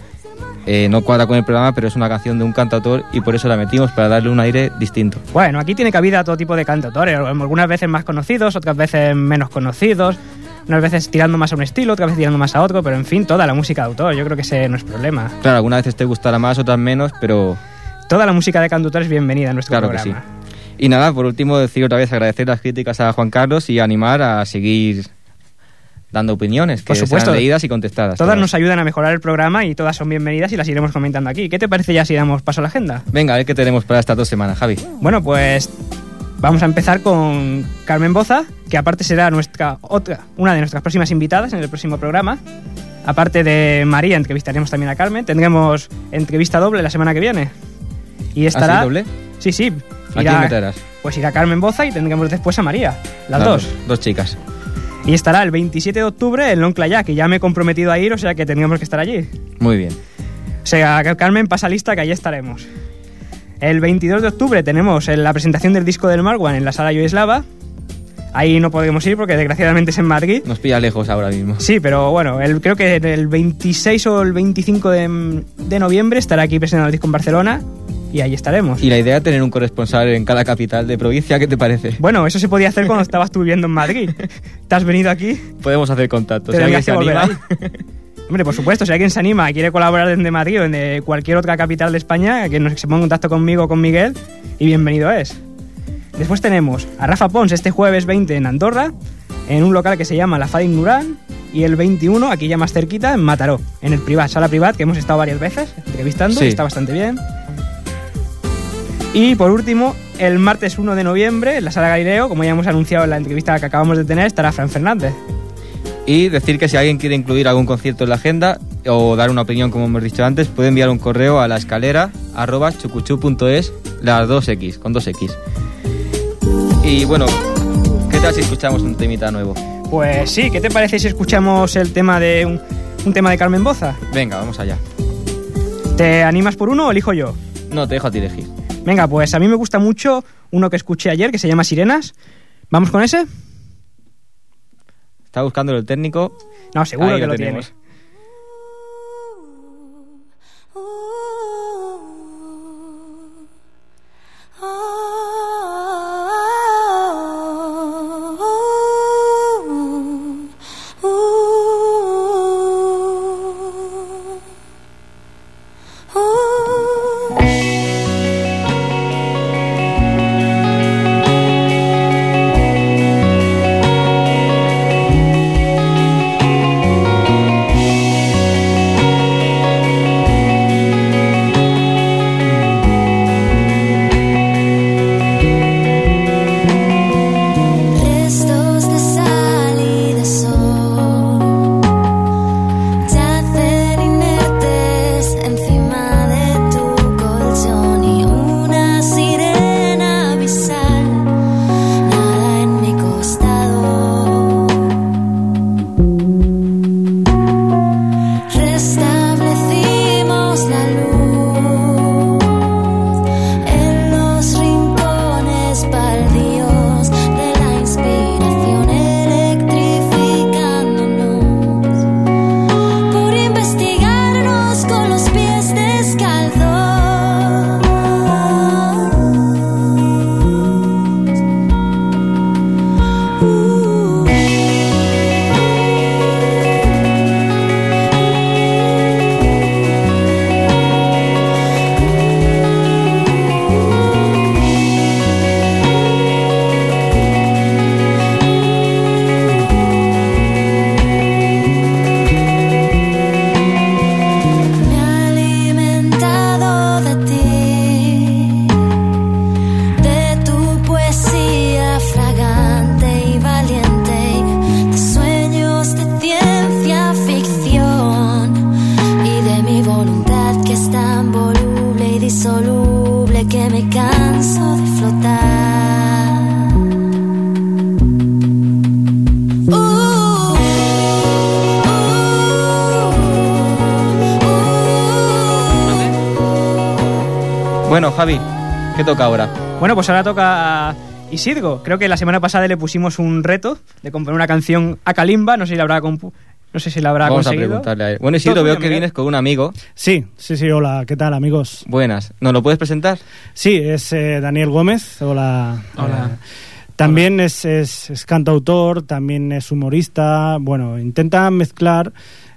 no cuadra con el programa, pero es una canción de un cantautor y por eso la metimos, para darle un aire distinto. Bueno, aquí tiene cabida todo tipo de cantautores, algunas veces más conocidos, otras veces menos conocidos, unas veces tirando más a un estilo, otras veces tirando más a otro, pero en fin, toda la música de autor, yo creo que ese no es problema. Claro, algunas veces te gustará más, otras menos, pero... Toda la música de cantautor es bienvenida en nuestro programa. Claro que sí. Y nada, por último, decir otra vez, agradecer las críticas a Juan Carlos y animar a seguir dando opiniones, que por supuesto, sean leídas y contestadas. Todas nos ayudan a mejorar el programa y todas son bienvenidas y las iremos comentando aquí. ¿Qué te parece ya si damos paso a la agenda? Venga, a ver qué tenemos para estas 2 semanas, Javi. Bueno, pues vamos a empezar con Carmen Boza, que aparte será una de nuestras próximas invitadas en el próximo programa. Aparte de María, entrevistaremos también a Carmen. Tendremos entrevista doble la semana que viene. Y estará... ¿Ah, sí, doble? Sí, sí. ¿A quién meterás? Pues irá Carmen Boza y tendremos después a María. Las dos. Dos chicas. Y estará el 27 de octubre en L'Onclayac, que ya me he comprometido a ir, o sea que tendríamos que estar allí. Muy bien. O sea, Carmen, pasa lista que allí estaremos. El 22 de octubre tenemos la presentación del disco del Marwan en la Sala Yoislava. Ahí no podemos ir porque desgraciadamente es en Madrid. Nos pilla lejos ahora mismo. Sí, pero bueno, creo que el 26 o el 25 de noviembre estará aquí presentando el disco en Barcelona y ahí estaremos. Y la idea de tener un corresponsal en cada capital de provincia, ¿qué te parece? Bueno, eso se podía hacer cuando estabas tú viviendo en Madrid. ¿Te has venido aquí? Podemos hacer contacto. Te Si alguien deberías se volver anima. ahí. Hombre, por supuesto, si alguien se anima y quiere colaborar desde Madrid o desde cualquier otra capital de España, que se ponga en contacto conmigo o con Miguel, y bienvenido es. Después tenemos a Rafa Pons este jueves 20 en Andorra, en un local que se llama La Fada Ignorant, y el 21, aquí ya más cerquita, en Mataró, en el Privat, Sala Privat, que hemos estado varias veces entrevistando, Sí. y está bastante bien. Y por último, el martes 1 de noviembre, en la Sala Galileo, como ya hemos anunciado en la entrevista que acabamos de tener, estará Fran Fernández. Y decir que si alguien quiere incluir algún concierto en la agenda o dar una opinión, como hemos dicho antes, puede enviar un correo a laescalera@chucuchu.es, las 2X, con 2X. Y bueno, ¿qué tal si escuchamos un temita nuevo? Pues sí, ¿qué te parece si escuchamos el tema de un tema de Carmen Boza? Venga, vamos allá. ¿Te animas por uno o elijo yo? No, te dejo a ti elegir. Venga, pues a mí me gusta mucho uno que escuché ayer que se llama Sirenas. ¿Vamos con ese? Está buscando el técnico. No, seguro Ahí que lo tenemos. tiene. Bueno, Javi, ¿qué toca ahora? Bueno, pues ahora toca a Isidro. Creo que la semana pasada le pusimos un reto de componer una canción a Kalimba. No sé si la habrá Vamos conseguido. a preguntarle a él. Bueno, Isidro, Todo veo tuyo, que Miguel. vienes con un amigo. Sí, hola, ¿qué tal, amigos? Buenas. ¿Nos lo puedes presentar? Sí, es Daniel Gómez, hola. Hola. También es cantautor, también es humorista, bueno, intenta mezclar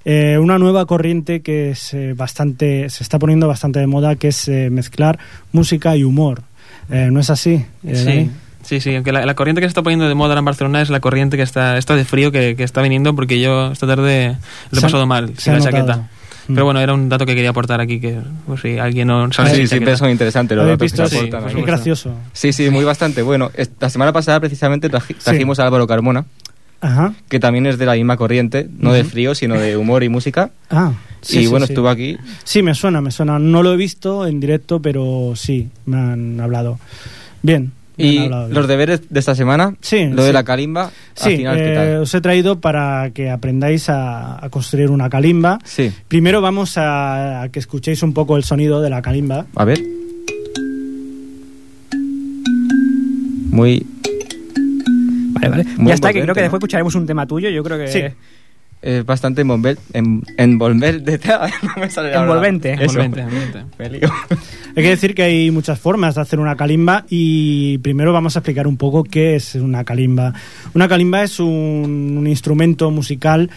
una nueva corriente que es se está poniendo bastante de moda, que es mezclar música y humor. ¿No es así, Dani? Sí, aunque la corriente que se está poniendo de moda ahora en Barcelona es la corriente que está de frío que está viniendo, porque yo esta tarde lo he pasado mal sin la chaqueta. Pero bueno, era un dato que quería aportar aquí, que pues, si alguien no sabe Sí, sin siempre chaqueta. son interesantes los ¿Habéis datos que visto? se Sí, aportan por aquí. Es gracioso. Sí, muy bastante. Bueno, la semana pasada precisamente trajimos a Álvaro Carmona, Ajá. que también es de la misma corriente, no de frío, sino de humor y música. Ah, sí, y sí, bueno, sí. estuvo aquí. Sí, me suena. No lo he visto en directo, pero sí, me han hablado. Bien. me han Y hablado bien. los deberes de esta semana, Sí, lo de sí. la calimba, Sí, al final, ¿qué tal? os he traído para que aprendáis a construir una calimba. Sí, Primero vamos a que escuchéis un poco el sonido de la calimba. a ver. Muy... Vale, Vale. Ya está, que creo que después escucharemos un tema tuyo. Yo creo que... Sí. Es bastante envolvente. No me sale la Envolvente. Eso. Envolvente. Me lío. Hay que decir que hay muchas formas de hacer una calimba y primero vamos a explicar un poco qué es una calimba. Una calimba es un instrumento musical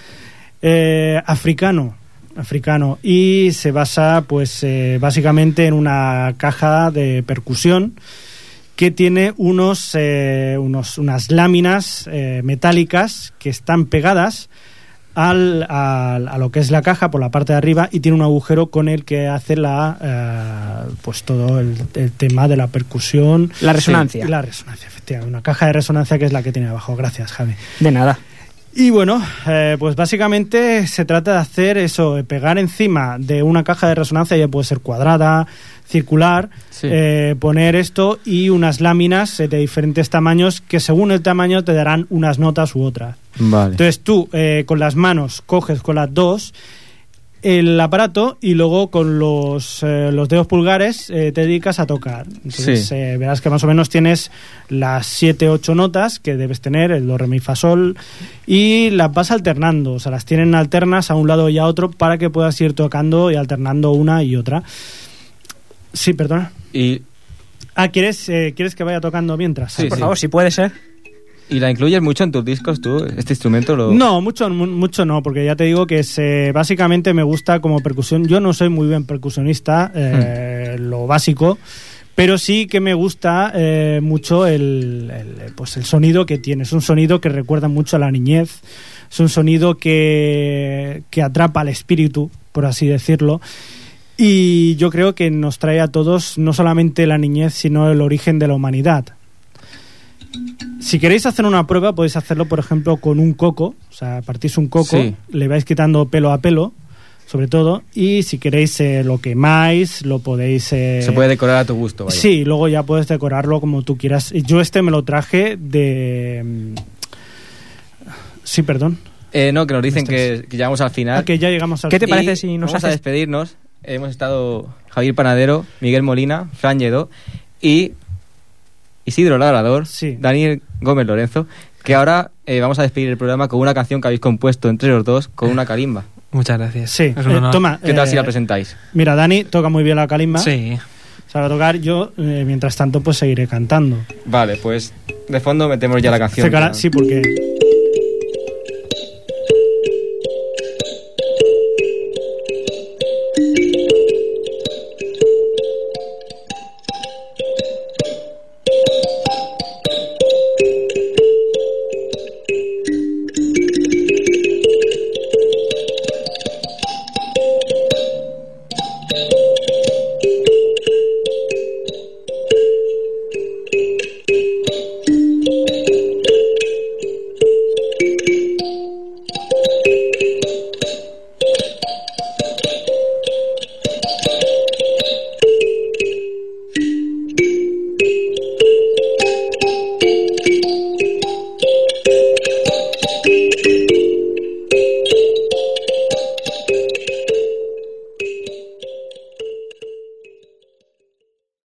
africano y se basa pues básicamente en una caja de percusión que tiene unas láminas metálicas que están pegadas a lo que es la caja por la parte de arriba y tiene un agujero con el que hace pues todo el tema de la percusión. La resonancia. Sí, la resonancia, efectivamente. Una caja de resonancia que es la que tiene abajo. Gracias, Javi. De nada. Y bueno, pues básicamente se trata de hacer eso, de pegar encima de una caja de resonancia, ya puede ser cuadrada, circular, sí. Poner esto y unas láminas de diferentes tamaños que según el tamaño te darán unas notas u otras. Vale. Entonces tú con las manos coges con las dos el aparato y luego con los dedos pulgares te dedicas a tocar. Entonces sí. Verás que más o menos tienes las 7-8 notas que debes tener, el do, re, mi, fa, sol, y las vas alternando, o sea, las tienen alternas a un lado y a otro para que puedas ir tocando y alternando una y otra. Sí, perdona. Y... ¿Quieres que vaya tocando mientras? Sí, por favor, si puede ser. ¿Y la incluyes mucho en tus discos tú, este instrumento? No, mucho no, porque ya te digo que básicamente me gusta como percusión. Yo no soy muy bien percusionista, lo básico, pero sí que me gusta mucho el sonido que tiene. Es un sonido que recuerda mucho a la niñez, es un sonido que atrapa al espíritu, por así decirlo. Y yo creo que nos trae a todos no solamente la niñez, sino el origen de la humanidad. Si queréis hacer una prueba, podéis hacerlo, por ejemplo, con un coco. O sea, partís un coco, sí. Le vais quitando pelo a pelo, sobre todo, y si queréis lo quemáis, lo podéis... Se puede decorar a tu gusto, vaya. Sí, luego ya puedes decorarlo como tú quieras. Yo me lo traje de... Sí, perdón. No, que nos dicen que llegamos al final. Que ya llegamos al ¿Qué te final. parece si nos vamos a despedirnos? Hemos estado Javier Panadero, Miguel Molina, Fran Lledó y Isidro Labrador, sí. Daniel Gómez Lorenzo, que ahora vamos a despedir el programa con una canción que habéis compuesto entre los dos con una calimba. Muchas gracias. Sí, Es un honor. toma. ¿Qué tal si la presentáis? Mira, Dani toca muy bien la calimba. Sí. Sabe tocar. Yo, mientras tanto, pues seguiré cantando. Vale, pues de fondo metemos ya la canción. Sí, porque...